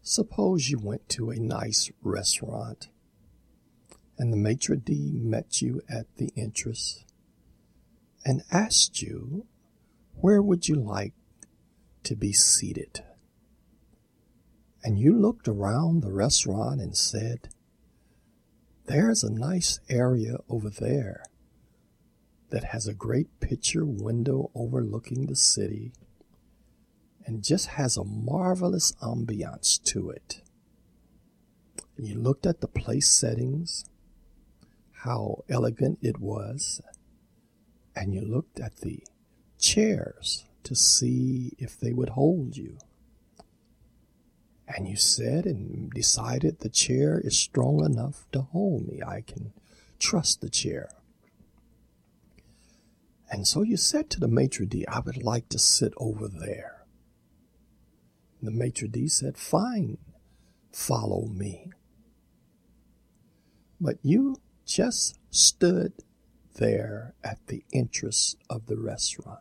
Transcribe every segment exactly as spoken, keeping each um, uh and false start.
Suppose you went to a nice restaurant and the maitre d' met you at the entrance and asked you, where would you like to be seated? And you looked around the restaurant and said, there's a nice area over there that has a great picture window overlooking the city and just has a marvelous ambiance to it. And you looked at the place settings, how elegant it was, and you looked at the chairs to see if they would hold you. And you said and decided the chair is strong enough to hold me. I can trust the chair. And so you said to the maitre d', I would like to sit over there. And the maitre d' said, fine, follow me. But you just stood there at the entrance of the restaurant.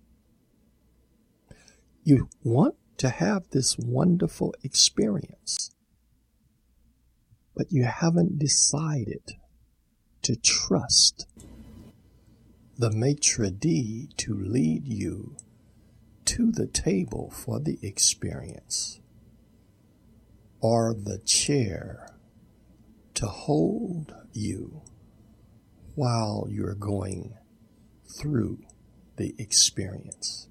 You want to have this wonderful experience, but you haven't decided to trust the maitre d' to lead you to the table for the experience, or the chair to hold you while you're going through the experience.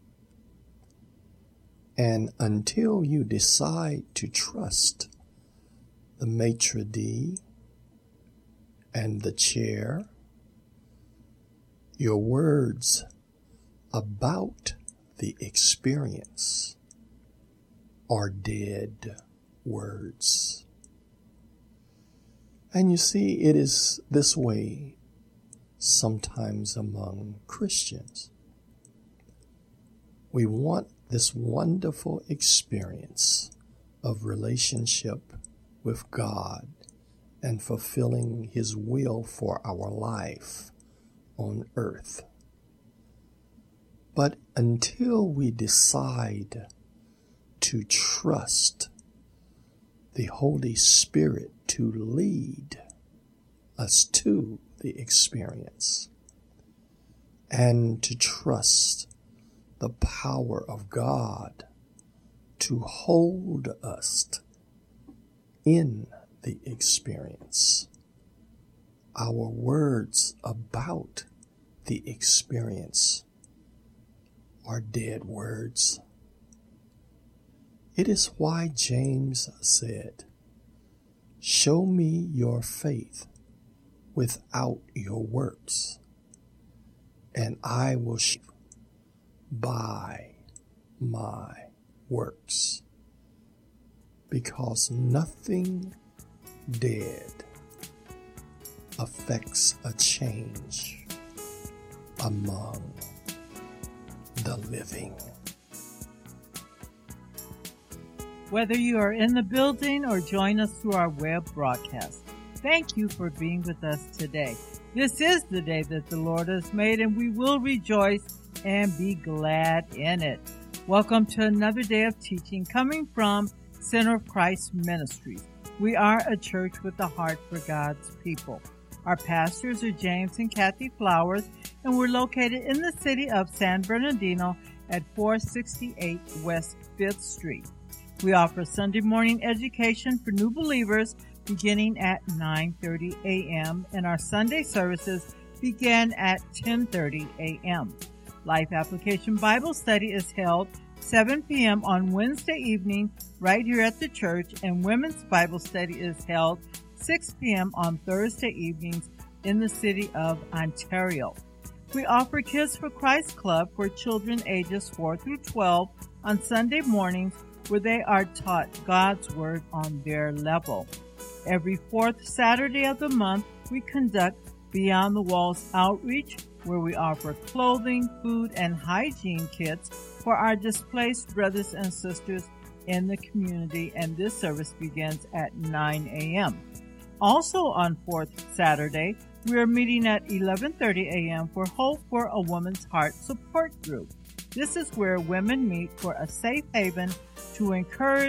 And until you decide to trust the maitre d' and the chair, your words about the experience are dead words. And you see, it is this way sometimes among Christians. We want this wonderful experience of relationship with God and fulfilling His will for our life on earth. But until we decide to trust the Holy Spirit to lead us to the experience and to trust the power of God to hold us in the experience, our words about the experience are dead words. It is why James said, show me your faith without your works, and I will show by my works, because nothing dead affects a change among the living. Whether you are in the building or join us through our web broadcast, thank you for being with us today. This is the day that the Lord has made, and we will rejoice and be glad in it. Welcome to another day of teaching coming from Center of Christ Ministries. We are a church with a heart for God's people. Our pastors are James and Kathy Flowers, and we're located in the city of San Bernardino at four sixty-eight West fifth Street. We offer Sunday morning education for new believers beginning at nine thirty a.m. and our Sunday services begin at ten thirty a.m. Life Application Bible Study is held seven p.m. on Wednesday evening right here at the church, and Women's Bible Study is held six p.m. on Thursday evenings in the city of Ontario. We offer Kids for Christ Club for children ages four through twelve on Sunday mornings, where they are taught God's Word on their level. Every fourth Saturday of the month, we conduct Beyond the Walls outreach, where we offer clothing, food, and hygiene kits for our displaced brothers and sisters in the community, and this service begins at nine a.m. Also on fourth Saturday, we are meeting at eleven thirty a.m. for Hope for a Woman's Heart support group. This is where women meet for a safe haven to encourage,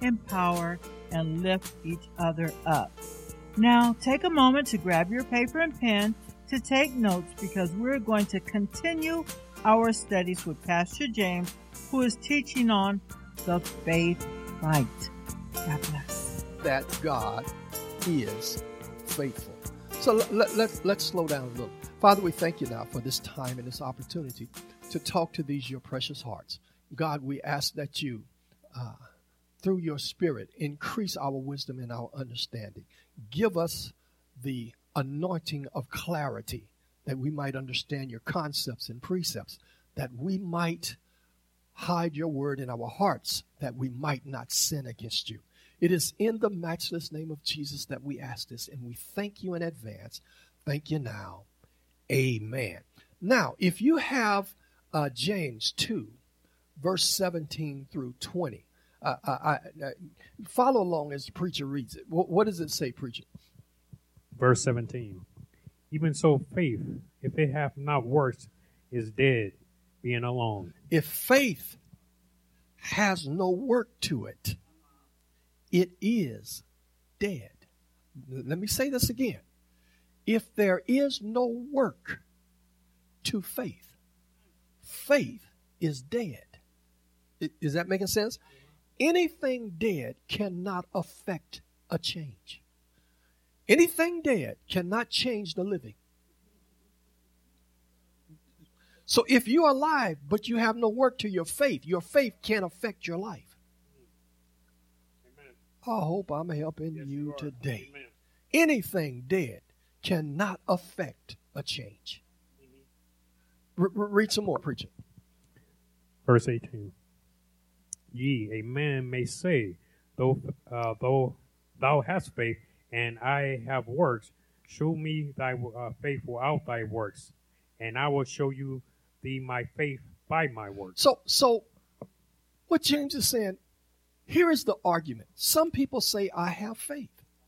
empower, and lift each other up. Now, take a moment to grab your paper and pen to take notes, because we're going to continue our studies with Pastor James, who is teaching on the faith fight. God bless. That God is faithful. So let, let, let, let's slow down a little. Father, we thank you now for this time and this opportunity to talk to these your precious hearts. God, we ask that you, uh, through your Spirit, increase our wisdom and our understanding. Give us the anointing of clarity, that we might understand your concepts and precepts, that we might hide your word in our hearts, that we might not sin against you. It is in the matchless name of Jesus that we ask this, and we thank you in advance. Thank you now. Amen. Now, if you have uh, James two, verse seventeen through twenty, uh, I, I, I, follow along as the preacher reads it. What, what does it say, preacher? Verse seventeen. Even so, faith, if it hath not works, is dead, being alone. If faith has no work to it, it is dead. Let me say this again. If there is no work to faith, faith is dead. Is that making sense? Anything dead cannot affect a change. Anything dead cannot change the living. So if you're alive, but you have no work to your faith, your faith can't affect your life. Amen. I hope I'm helping yes, you, you today. Amen. Anything dead cannot affect a change. Mm-hmm. R- read some more, preacher. Verse eighteen. Ye, a man may say, though, uh, though thou hast faith, and I have works, show me thy uh, faith without thy works, and I will show you thee my faith by my works. So, so what James is saying, here is the argument. Some people say, I have faith.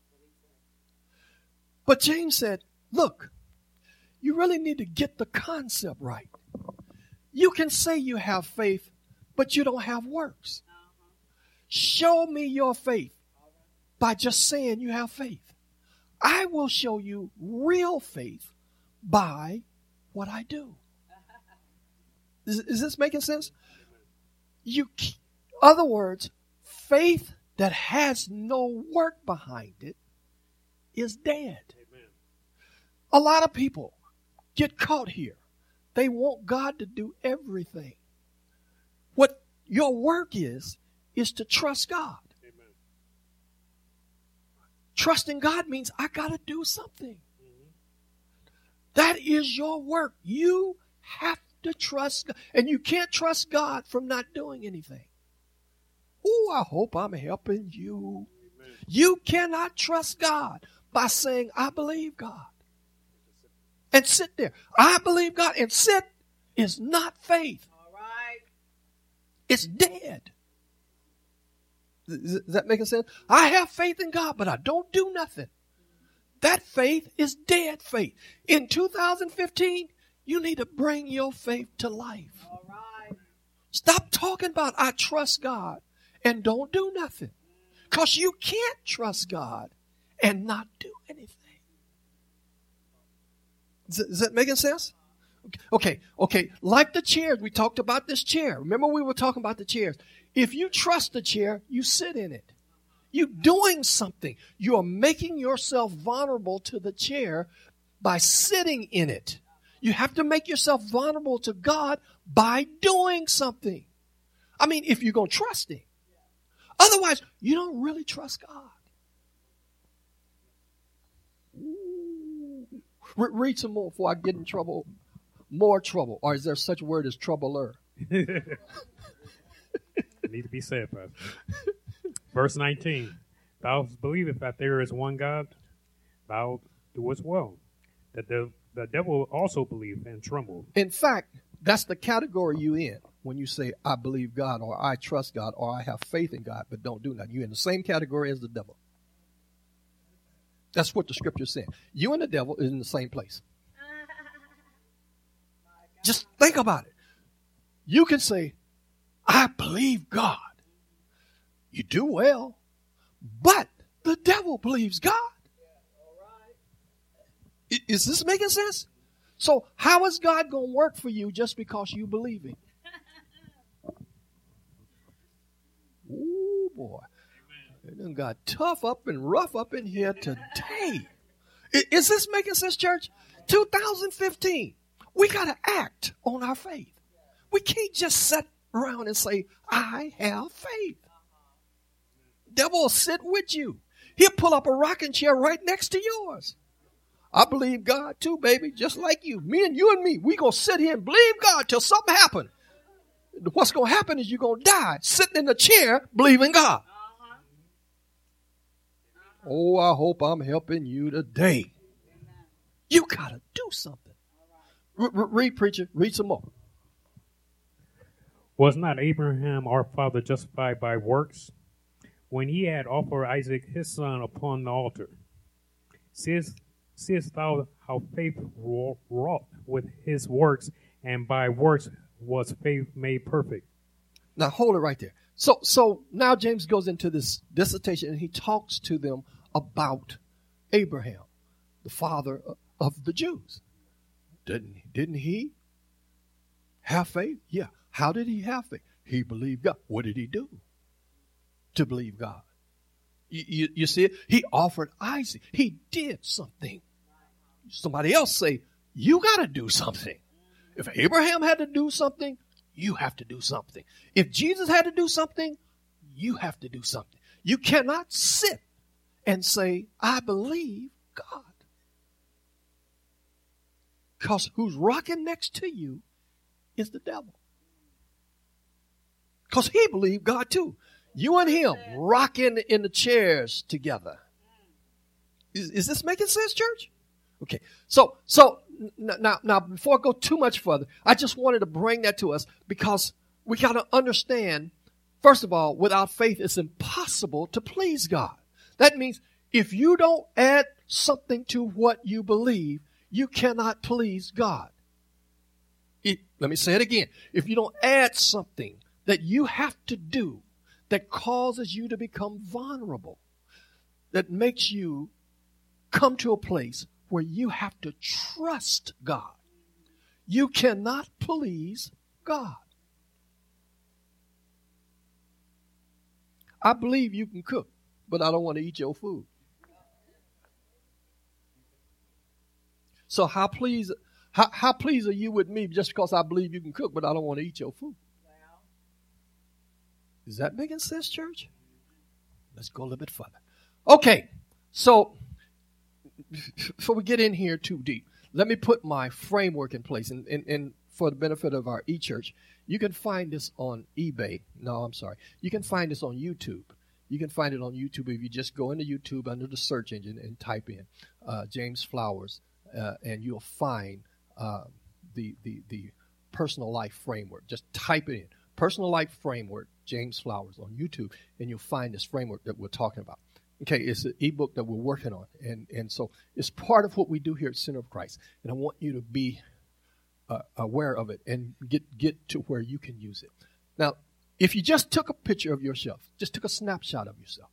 But James said, look, you really need to get the concept right. You can say you have faith, but you don't have works. Show me your faith by just saying you have faith. I will show you real faith by what I do. Is, is this making sense? You, other words, faith that has no work behind it is dead. Amen. A lot of people get caught here. They want God to do everything. What your work is, is to trust God. Amen. Trusting God means I got to do something. Mm-hmm. That is your work. You have to trust God. And you can't trust God from not doing anything. Oh, I hope I'm helping you. Amen. You cannot trust God by saying, I believe God. And sit there. I believe God. And sit is not faith. All right. It's dead. Is that making sense? I have faith in God, but I don't do nothing. That faith is dead faith. In two thousand fifteen, you need to bring your faith to life. All right. Stop talking about I trust God and don't do nothing. Because you can't trust God and not do anything. Is, is that making sense? Okay, okay. Like the chairs, we talked about this chair. Remember we were talking about the chairs. If you trust the chair, you sit in it. You're doing something. You are making yourself vulnerable to the chair by sitting in it. You have to make yourself vulnerable to God by doing something. I mean, if you're going to trust Him. Otherwise, you don't really trust God. Ooh. Re- read some more before I get in trouble. More trouble. Or is there such a word as troubler? Need to be said, Pastor. Verse nineteen. Thou believest that there is one God, thou doest well. That the, the devil also believed and trembled. In fact, that's the category you in when you say, I believe God, or I trust God, or I have faith in God, but don't do nothing. You're in the same category as the devil. That's what the scripture is saying. You and the devil is in the same place. Just think about it. You can say, I believe God. You do well. But the devil believes God. I- Is this making sense? So how is God going to work for you just because you believe Him? Ooh, boy. It done got tough up and rough up in here today. I- Is this making sense, church? two thousand fifteen. We got to act on our faith. We can't just sit around and say, I have faith. Devil will sit with you. He'll pull up a rocking chair right next to yours. I believe God too, baby, just like you. Me and you and me, we going to sit here and believe God till something happens. What's going to happen is you're going to die sitting in the chair believing God. Oh, I hope I'm helping you today. You got to do something. R- r- read, preacher. Read some more. Was not Abraham our father justified by works when he had offered Isaac his son upon the altar? Seest, seest thou how faith wrought with his works, and by works was faith made perfect? Now hold it right there. So, so now James goes into this dissertation and he talks to them about Abraham, the father of the Jews. Didn't, didn't he have faith? Yeah. How did he have faith? He believed God. What did he do to believe God? You, you, you see it? He offered Isaac. He did something. Somebody else say, you got to do something. If Abraham had to do something, you have to do something. If Jesus had to do something, you have to do something. You cannot sit and say, I believe God. Because who's rocking next to you is the devil. Because he believed God too. You and him rocking in the chairs together. Is, is this making sense, church? Okay. So, so now, now, before I go too much further, I just wanted to bring that to us because we got to understand, first of all, without faith, it's impossible to please God. That means if you don't add something to what you believe, you cannot please God. It, let me say it again. If you don't add something that you have to do that causes you to become vulnerable, that makes you come to a place where you have to trust God, you cannot please God. I believe you can cook, but I don't want to eat your food. So how pleased, how, how pleased are you with me just because I believe you can cook, but I don't want to eat your food? Is that making sense, church? Let's go a little bit further. Okay, so before we get in here too deep, let me put my framework in place. And, and, and for the benefit of our e-church, you can find this on eBay. No, I'm sorry. You can find this on YouTube. You can find it on YouTube if you just go into YouTube under the search engine and type in uh, James Flowers, uh, and you'll find uh, the, the, the personal life framework. Just type it in. Personal Life Framework, James Flowers on YouTube, and you'll find this framework that we're talking about. Okay, it's an ebook that we're working on, and, and so it's part of what we do here at Center of Christ, and I want you to be uh, aware of it and get, get to where you can use it. Now, if you just took a picture of yourself, just took a snapshot of yourself,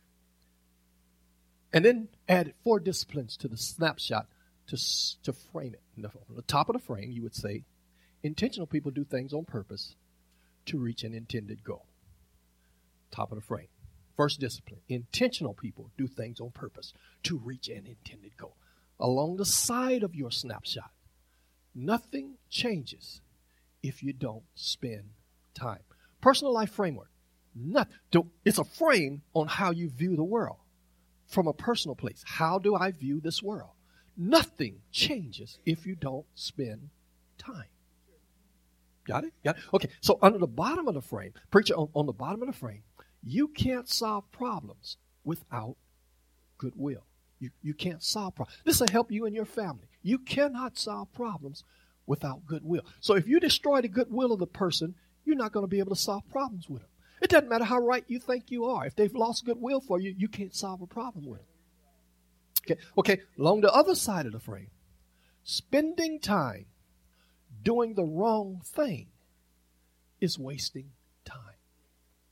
and then added four disciplines to the snapshot to, to frame it. On the top of the frame, you would say, intentional people do things on purpose to reach an intended goal. Top of the frame. First discipline. Intentional people do things on purpose to reach an intended goal. Along the side of your snapshot, nothing changes if you don't spend time. Personal life framework. Not, it's a frame on how you view the world from a personal place. How do I view this world? Nothing changes if you don't spend time. Got it? Got it? Okay, so under the bottom of the frame, preacher, on, on the bottom of the frame, you can't solve problems without goodwill. You, you can't solve problems. This will help you and your family. You cannot solve problems without goodwill. So if you destroy the goodwill of the person, you're not going to be able to solve problems with them. It doesn't matter how right you think you are. If they've lost goodwill for you, you can't solve a problem with them. Okay, okay. Along the other side of the frame, spending time doing the wrong thing is wasting time.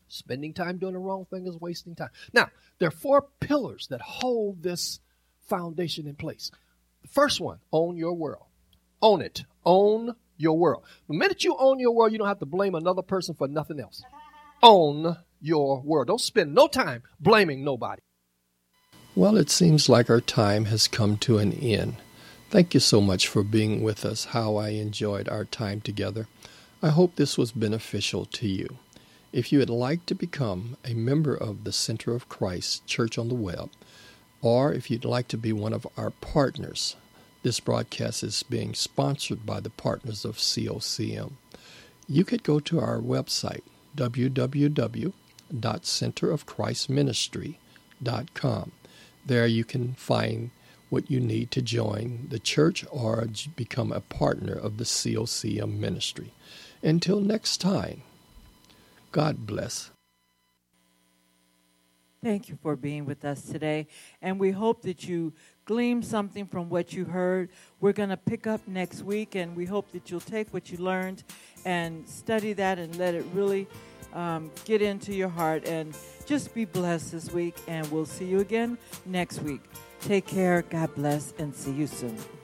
Spending time doing the wrong thing is wasting time. Now, there are four pillars that hold this foundation in place. The first one, own your world. Own it. Own your world. The minute you own your world, you don't have to blame another person for nothing else. Own your world. Don't spend no time blaming nobody. Well, it seems like our time has come to an end. Thank you so much for being with us. How I enjoyed our time together. I hope this was beneficial to you. If you would like to become a member of the Center of Christ Church on the web, or if you'd like to be one of our partners, this broadcast is being sponsored by the partners of C O C M. You could go to our website, w w w dot center of christ ministry dot com. There you can find what you need to join the church or become a partner of the C O C M ministry. Until next time, God bless. Thank you for being with us today, and we hope that you gleaned something from what you heard. We're going to pick up next week, and we hope that you'll take what you learned and study that and let it really um, get into your heart, and just be blessed this week, and we'll see you again next week. Take care, God bless, and see you soon.